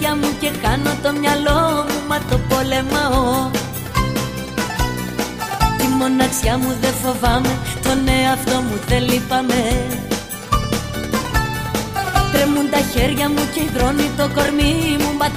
χέρια μου και χάνω το μυαλό μου, μα το πολεμάω. Τη μοναξιά μου δεν φοβάμαι, τον εαυτό μου δεν λείπαμε. Τρέμουν τα χέρια μου και υδρώνει το κορμί μου, μα